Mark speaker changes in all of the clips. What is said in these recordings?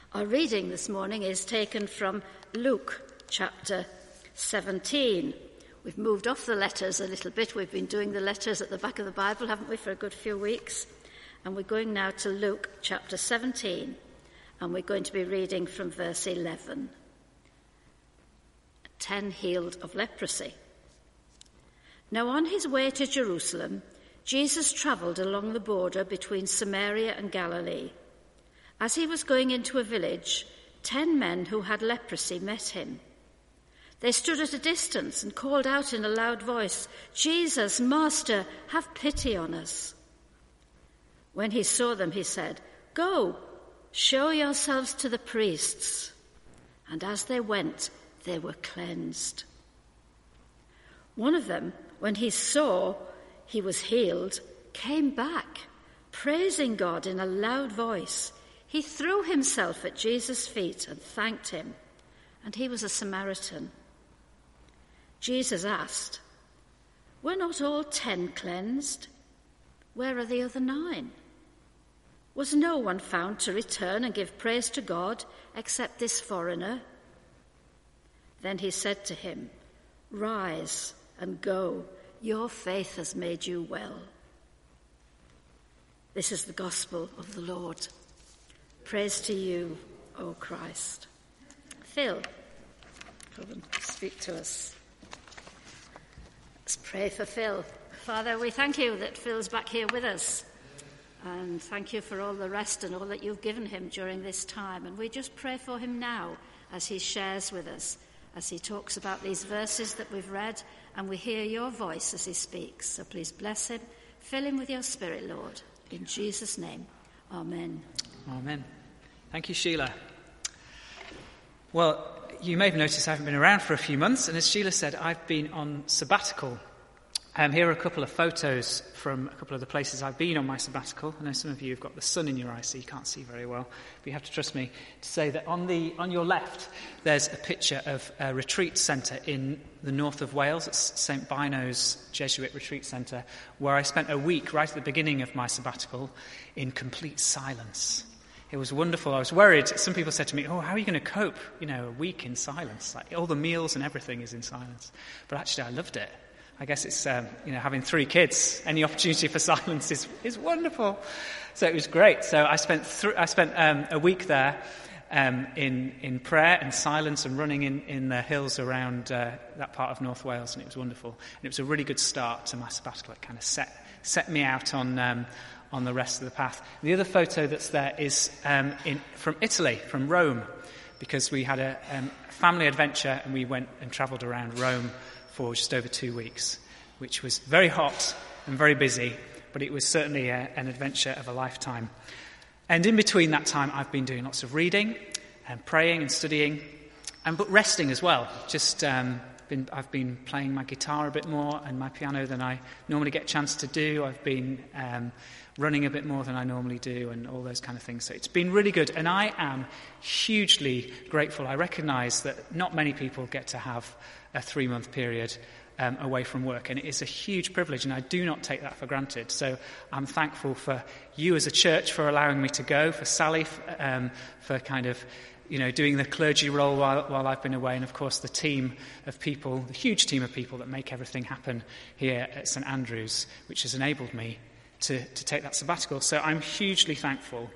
Speaker 1: Our reading this morning is taken from Luke chapter 17. We've moved off the letters a little bit. We've been doing the letters at the back of the Bible, haven't we, for a good few weeks? And we're going now to Luke chapter 17, and we're going to be reading from verse 11. 10 healed of leprosy. Now on his way to Jerusalem, Jesus travelled along the border between Samaria and Galilee. As he was going into a village, 10 men who had leprosy met him. They stood at a distance and called out in a loud voice, "Jesus, Master, have pity on us." When he saw them, he said, "Go, show yourselves to the priests." And as they went, they were cleansed. One of them, when he saw he was healed, came back, praising God in a loud voice. He threw himself at Jesus' feet and thanked him, and he was a Samaritan. Jesus asked, "Were not all 10 cleansed? Where are the other 9? Was no one found to return and give praise to God except this foreigner?" Then he said to him, "Rise and go. Your faith has made you well." This is the gospel of the Lord. Praise to you, O Christ. Phil, come and speak to us. Let's pray for Phil. Father, we thank you that Phil's back here with us. And thank you for all the rest and all that you've given him during this time. And we just pray for him now as he shares with us, as he talks about these verses that we've read, and we hear your voice as he speaks. So please bless him. Fill him with your spirit, Lord. In Jesus' name, amen.
Speaker 2: Amen. Thank you, Sheila. Well, you may have noticed I haven't been around for a few months, and as Sheila said, I've been on sabbatical. Here are a couple of photos from a couple of the places I've been on my sabbatical. I know some of you have got the sun in your eyes, so you can't see very well, but you have to trust me to say that on your left, there's a picture of a retreat centre in the north of Wales. It's St Bino's Jesuit Retreat Centre, where I spent a week right at the beginning of my sabbatical in complete silence. It was wonderful. I was worried. Some people said to me, "Oh, how are you going to cope, a week in silence? Like, all the meals and everything is in silence." But actually, I loved it. I guess it's, having 3 kids, any opportunity for silence is wonderful. So it was great. So I spent a week there in prayer and silence and running in the hills around that part of North Wales, and it was wonderful. And it was a really good start to my sabbatical. It kind of set me out on the rest of the path. The other photo that's there is from Italy, from Rome, because we had a family adventure and we went and travelled around Rome for just over 2 weeks, which was very hot and very busy, but it was certainly an adventure of a lifetime. And in between that time, I've been doing lots of reading and praying and studying, but resting as well. I've been playing my guitar a bit more and my piano than I normally get a chance to do. I've been running a bit more than I normally do and all those kind of things. So it's been really good, and I am hugely grateful. I recognise that not many people get to have a 3-month period away from work, and it is a huge privilege, and I do not take that for granted. So I'm thankful for you as a church for allowing me to go, for Sally for kind of doing the clergy role while I've been away, and of course the team of people, the huge team of people that make everything happen here at St Andrews, which has enabled me to take that sabbatical. So I'm hugely thankful.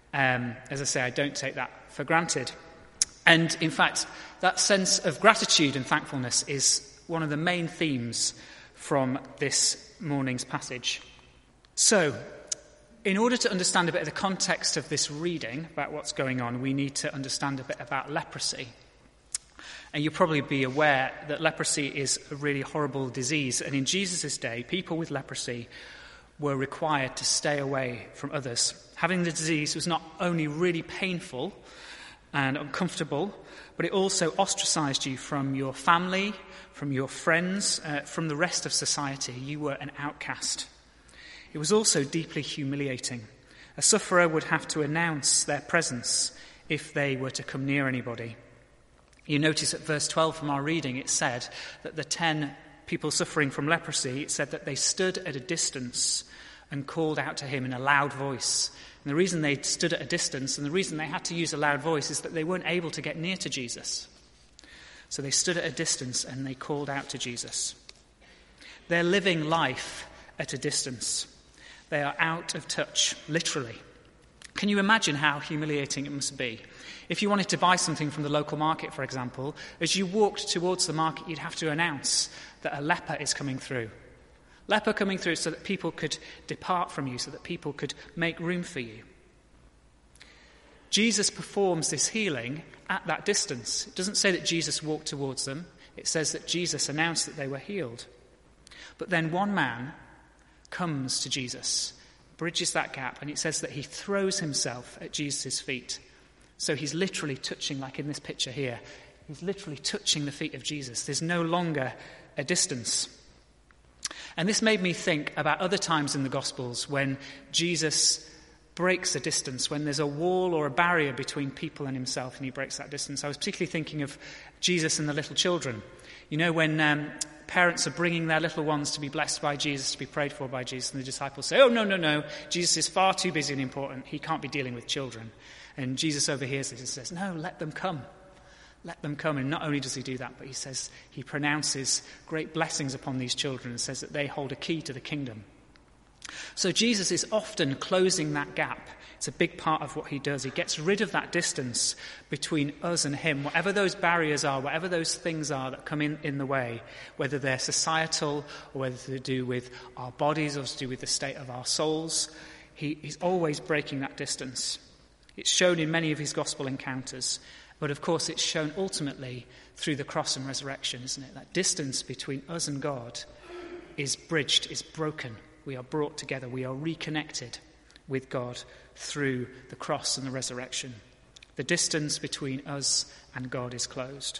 Speaker 2: As I say, I don't take that for granted. And in fact, that sense of gratitude and thankfulness is one of the main themes from this morning's passage. So, in order to understand a bit of the context of this reading about what's going on, we need to understand a bit about leprosy. And you'll probably be aware that leprosy is a really horrible disease. And in Jesus' day, people with leprosy were required to stay away from others. Having the disease was not only really painful and uncomfortable, but it also ostracized you from your family, from your friends, from the rest of society. You were an outcast. It was also deeply humiliating. A sufferer would have to announce their presence if they were to come near anybody. You notice at verse 12 from our reading, it said that the 10 people suffering from leprosy, it said that they stood at a distance and called out to him in a loud voice, And the reason they stood at a distance and the reason they had to use a loud voice is that they weren't able to get near to Jesus. So they stood at a distance and they called out to Jesus. They're living life at a distance. They are out of touch, literally. Can you imagine how humiliating it must be? If you wanted to buy something from the local market, for example, as you walked towards the market, you'd have to announce that a leper is coming through. Leper coming through so that people could depart from you, so that people could make room for you. Jesus performs this healing at that distance. It doesn't say that Jesus walked towards them. It says that Jesus announced that they were healed. But then one man comes to Jesus, bridges that gap, and it says that he throws himself at Jesus' feet. So he's literally touching, like in this picture here, he's literally touching the feet of Jesus. There's no longer a distance. And this made me think about other times in the Gospels when Jesus breaks a distance, when there's a wall or a barrier between people and himself and he breaks that distance. I was particularly thinking of Jesus and the little children. You know, when parents are bringing their little ones to be blessed by Jesus, to be prayed for by Jesus, and the disciples say, oh, no, Jesus is far too busy and important. He can't be dealing with children. And Jesus overhears this and says, no, let them come. Let them come. And not only does he do that, but he says he pronounces great blessings upon these children and says that they hold a key to the kingdom. So Jesus is often closing that gap. It's a big part of what he does. He gets rid of that distance between us and him. Whatever those barriers are, whatever those things are that come in the way, whether they're societal or whether they're to do with our bodies or to do with the state of our souls, he's always breaking that distance. It's shown in many of his gospel encounters. But of course, it's shown ultimately through the cross and resurrection, isn't it? That distance between us and God is bridged, is broken. We are brought together. We are reconnected with God through the cross and the resurrection. The distance between us and God is closed.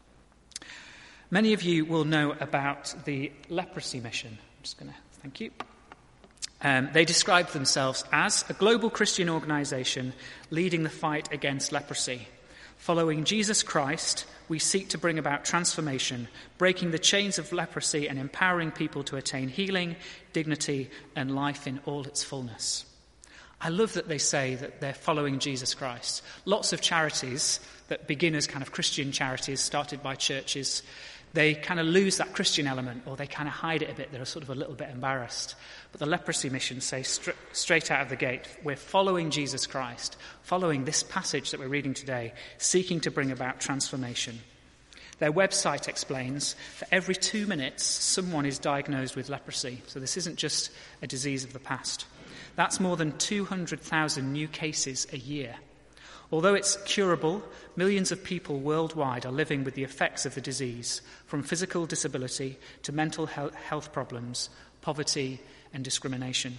Speaker 2: Many of you will know about the leprosy mission. I'm just going to thank you. They describe themselves as a global Christian organisation leading the fight against leprosy. Following Jesus Christ, we seek to bring about transformation, breaking the chains of leprosy and empowering people to attain healing, dignity, and life in all its fullness. I love that they say that they're following Jesus Christ. Lots of charities that begin as kind of Christian charities started by churches, they kind of lose that Christian element, or they kind of hide it a bit. They're sort of a little bit embarrassed. But the leprosy mission say straight out of the gate, we're following Jesus Christ, following this passage that we're reading today, seeking to bring about transformation. Their website explains that every 2 minutes, someone is diagnosed with leprosy. So this isn't just a disease of the past. That's more than 200,000 new cases a year. Although it's curable, millions of people worldwide are living with the effects of the disease, from physical disability to mental health problems, poverty and discrimination.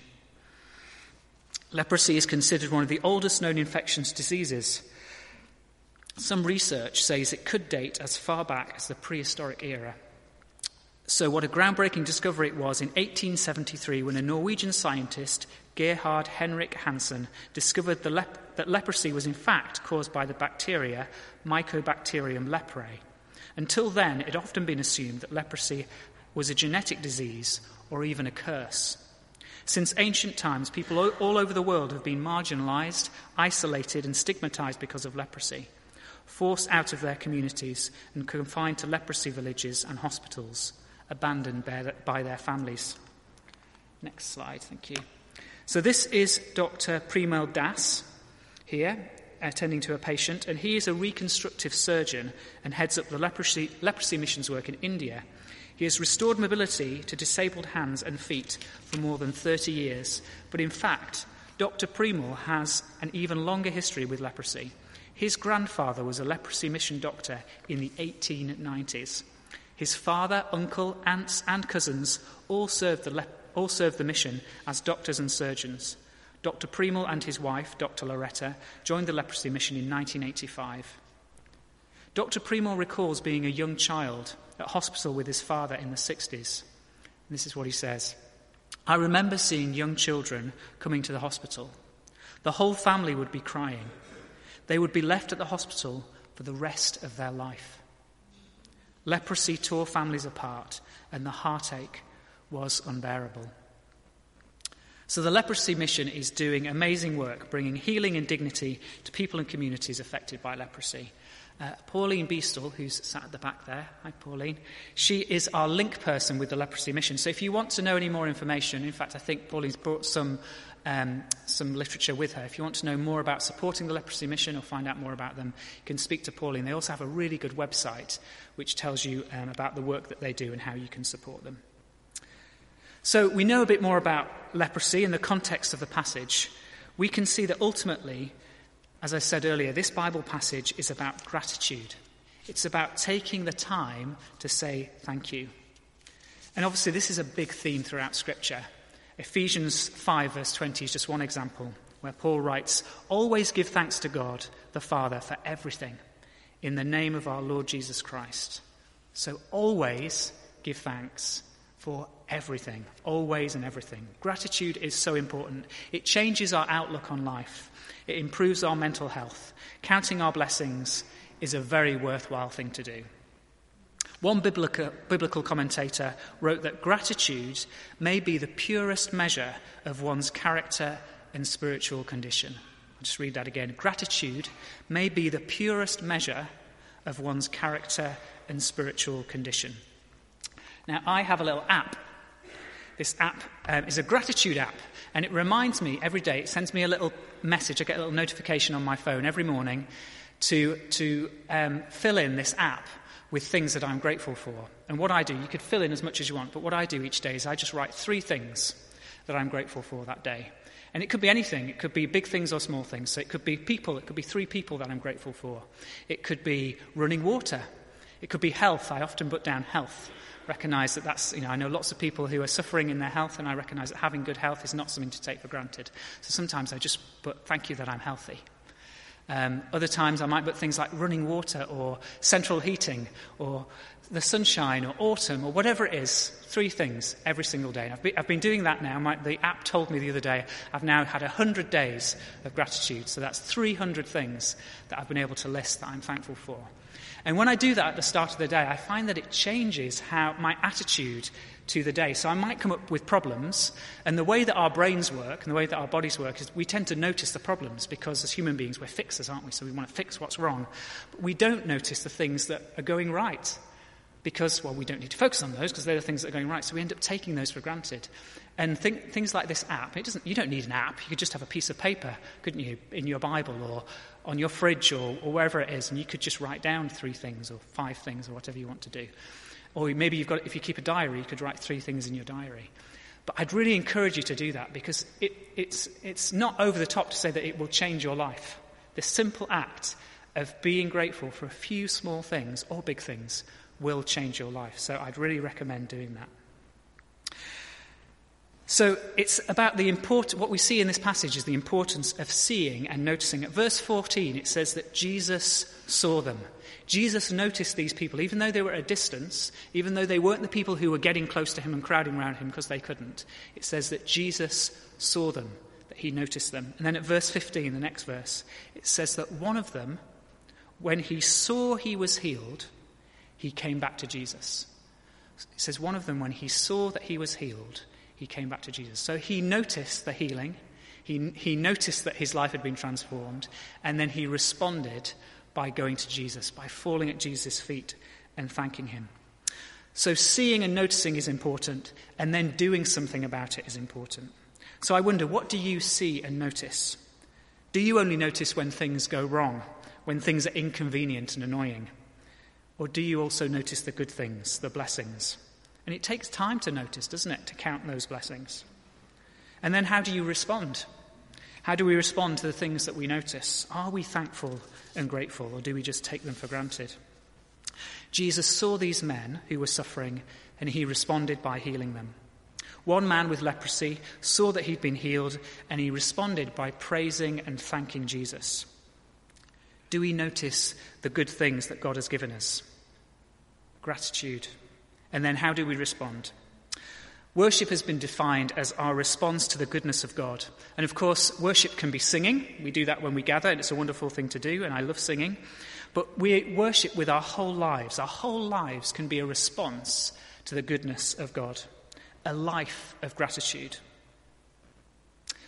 Speaker 2: Leprosy is considered one of the oldest known infectious diseases. Some research says it could date as far back as the prehistoric era. So what a groundbreaking discovery it was in 1873 when a Norwegian scientist, Gerhard Henrik Hansen, discovered that leprosy was in fact caused by the bacteria Mycobacterium leprae. Until then, it had often been assumed that leprosy was a genetic disease or even a curse. Since ancient times, people all over the world have been marginalised, isolated and stigmatised because of leprosy, forced out of their communities and confined to leprosy villages and hospitals, abandoned by their families. Next slide, thank you. So this is Dr. Premal Das here, attending to a patient, and he is a reconstructive surgeon and heads up the leprosy missions work in India. He has restored mobility to disabled hands and feet for more than 30 years, but in fact, Dr. Premal has an even longer history with leprosy. His grandfather was a leprosy mission doctor in the 1890s. His father, uncle, aunts and cousins all served the mission as doctors and surgeons. Dr. Premal and his wife, Dr. Loretta, joined the leprosy mission in 1985. Dr. Premal recalls being a young child at hospital with his father in the 60s. This is what he says. I remember seeing young children coming to the hospital. The whole family would be crying. They would be left at the hospital for the rest of their life. Leprosy tore families apart, and the heartache was unbearable. So the leprosy mission is doing amazing work, bringing healing and dignity to people and communities affected by leprosy. Pauline Beastle, who's sat at the back there, hi Pauline, she is our link person with the leprosy mission. So if you want to know any more information, in fact I think Pauline's brought some literature with her. If you want to know more about supporting the leprosy mission or find out more about them, you can speak to Pauline. They also have a really good website which tells you about the work that they do and how you can support them. So we know a bit more about leprosy in the context of the passage. We can see that ultimately, as I said earlier, this Bible passage is about gratitude. It's about taking the time to say thank you. And obviously this is a big theme throughout Scripture. Ephesians 5 verse 20 is just one example where Paul writes, "Always give thanks to God, the Father, for everything, in the name of our Lord Jesus Christ." So always give thanks for everything, always and everything. Gratitude is so important. It changes our outlook on life. It improves our mental health. Counting our blessings is a very worthwhile thing to do. One biblical commentator wrote that gratitude may be the purest measure of one's character and spiritual condition. I'll just read that again. Gratitude may be the purest measure of one's character and spiritual condition. Now, I have a little app. This app is a gratitude app, and it reminds me every day, it sends me a little message, I get a little notification on my phone every morning to fill in this app with things that I'm grateful for. And what I do, you could fill in as much as you want, but what I do each day is I just write 3 things that I'm grateful for that day. And it could be anything. It could be big things or small things. So it could be people. It could be 3 people that I'm grateful for. It could be running water. It could be health. I often put down health. Recognise that that's, I know lots of people who are suffering in their health, and I recognise that having good health is not something to take for granted. So sometimes I just put, thank you that I'm healthy. Other times I might put things like running water or central heating or the sunshine or autumn or whatever it is, 3 things every single day. And I've been doing that now. The app told me the other day I've now had 100 days of gratitude. So that's 300 things that I've been able to list that I'm thankful for. And when I do that at the start of the day, I find that it changes how my attitude to the day. So I might come up with problems, and the way that our brains work and the way that our bodies work is we tend to notice the problems because as human beings we're fixers, aren't we? So we want to fix what's wrong. But we don't notice the things that are going right because, well, we don't need to focus on those because they're the things that are going right. So we end up taking those for granted. And things like this app, you don't need an app. You could just have a piece of paper, couldn't you, in your Bible or on your fridge or wherever it is, and you could just write down 3 things or 5 things or whatever you want to do. Or maybe if you keep a diary, you could write 3 things in your diary. But I'd really encourage you to do that because it's not over the top to say that it will change your life. The simple act of being grateful for a few small things or big things will change your life. So I'd really recommend doing that. So it's about what we see in this passage is the importance of seeing and noticing. At verse 14, it says that Jesus saw them. Jesus noticed these people, even though they were at a distance, even though they weren't the people who were getting close to him and crowding around him because they couldn't. It says that Jesus saw them, that he noticed them. And then at verse 15, the next verse, it says that one of them, when he saw he was healed, he came back to Jesus. It says one of them, when he saw that he was healed, he came back to Jesus. So he noticed the healing. He noticed that his life had been transformed. And then he responded by going to Jesus, by falling at Jesus' feet and thanking him. So seeing and noticing is important, and then doing something about it is important. So I wonder, what do you see and notice? Do you only notice when things go wrong, when things are inconvenient and annoying? Or do you also notice the good things, the blessings? And it takes time to notice, doesn't it, to count those blessings? And then how do you respond? How do we respond to the things that we notice? Are we thankful and grateful, or do we just take them for granted? Jesus saw these men who were suffering, and he responded by healing them. One man with leprosy saw that he'd been healed, and he responded by praising and thanking Jesus. Do we notice the good things that God has given us? Gratitude. And then how do we respond? Worship has been defined as our response to the goodness of God. And of course, worship can be singing. We do that when we gather, and it's a wonderful thing to do, and I love singing. But we worship with our whole lives. Our whole lives can be a response to the goodness of God, a life of gratitude.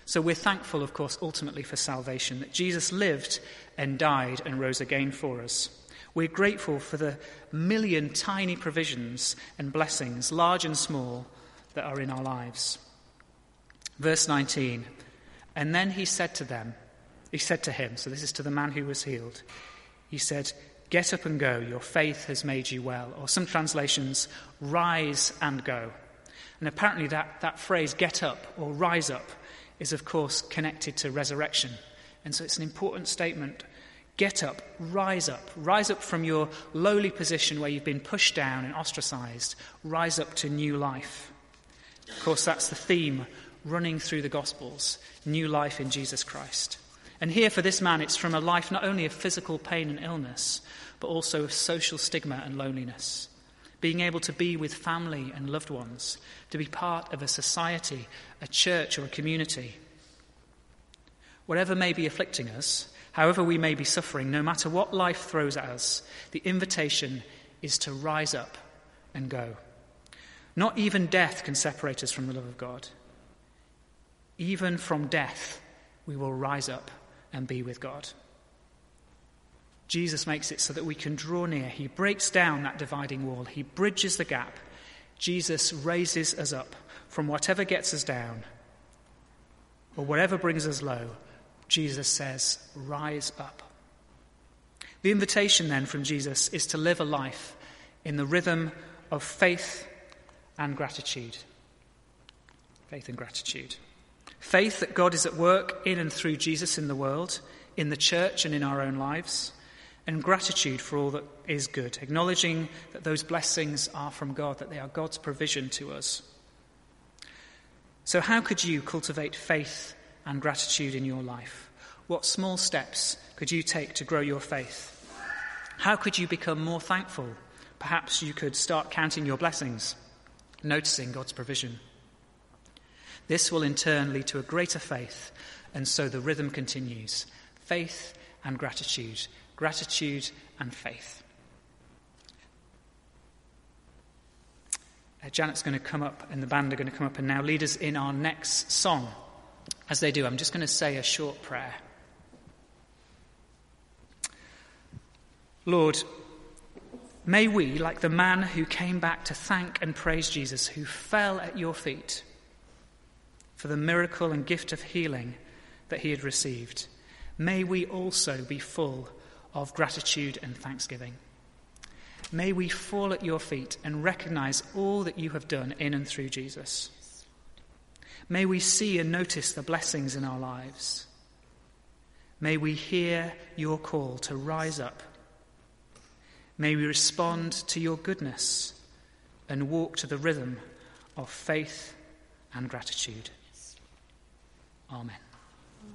Speaker 2: So we're thankful, of course, ultimately for salvation, that Jesus lived and died and rose again for us. We're grateful for the million tiny provisions and blessings, large and small, that are in our lives. Verse 19, and then he said to him, so this is to the man who was healed, he said, "Get up and go, your faith has made you well." Or some translations, "Rise and go." And apparently that phrase, "get up" or "rise up," is of course connected to resurrection. And so it's an important statement. Get up, rise up from your lowly position where you've been pushed down and ostracized, rise up to new life. Of course, that's the theme running through the Gospels, new life in Jesus Christ. And here for this man, it's from a life not only of physical pain and illness, but also of social stigma and loneliness. Being able to be with family and loved ones, to be part of a society, a church or a community. Whatever may be afflicting us, however we may be suffering, no matter what life throws at us, the invitation is to rise up and go. Not even death can separate us from the love of God. Even from death, we will rise up and be with God. Jesus makes it so that we can draw near. He breaks down that dividing wall. He bridges the gap. Jesus raises us up from whatever gets us down or whatever brings us low. Jesus says, rise up. The invitation then from Jesus is to live a life in the rhythm of faith and gratitude. Faith and gratitude. Faith that God is at work in and through Jesus in the world, in the church and in our own lives. And gratitude for all that is good, acknowledging that those blessings are from God, that they are God's provision to us. So how could you cultivate faith and gratitude in your life? What small steps could you take to grow your faith? How could you become more thankful? Perhaps you could start counting your blessings, noticing God's provision. This will in turn lead to a greater faith, and so the rhythm continues. Faith and gratitude. Gratitude and faith. Janet's going to come up and the band are going to come up and now lead us in our next song. As they do, I'm just going to say a short prayer. Lord, may we, like the man who came back to thank and praise Jesus, who fell at your feet for the miracle and gift of healing that he had received, may we also be full of gratitude and thanksgiving. May we fall at your feet and recognize all that you have done in and through Jesus. May we see and notice the blessings in our lives. May we hear your call to rise up. May we respond to your goodness and walk to the rhythm of faith and gratitude. Amen.